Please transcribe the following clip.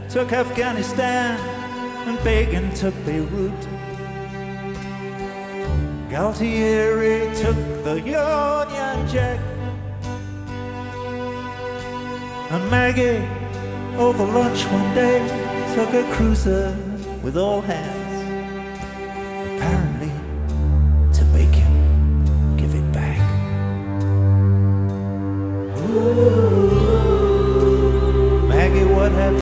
took Afghanistan, and Begin took Beirut. Galtieri took the Union Jack, and Maggie, over lunch one day, took a cruiser with all hands. Apparently, to Begin, give it back. Maggie, what have